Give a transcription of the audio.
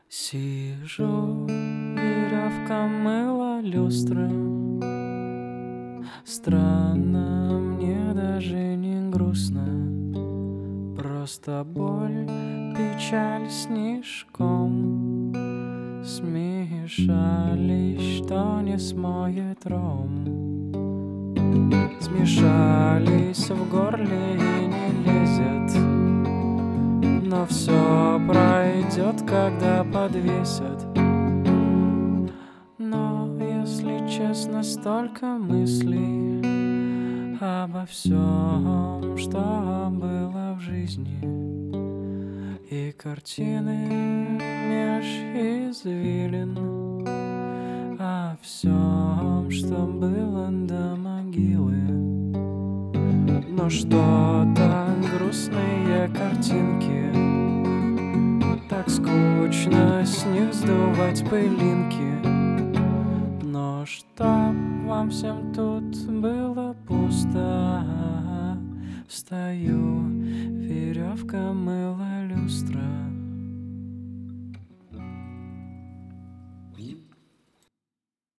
Сижу, веревка, мыло, люстра. Странно, мне даже не грустно. Просто боль, печаль снежком смешались, что не смоет ром. Смешались в горле и не лезет, но все пройдет, когда подвесят. Но, если честно, столько мыслей обо всем, что было в жизни, и картины меж извилин о всем, что было до могилы. Но что-то грустные картинки, так скучно с них сдувать пылинки. Но чтоб вам всем тут было пусто, встаю, веревка, мыло, люстра.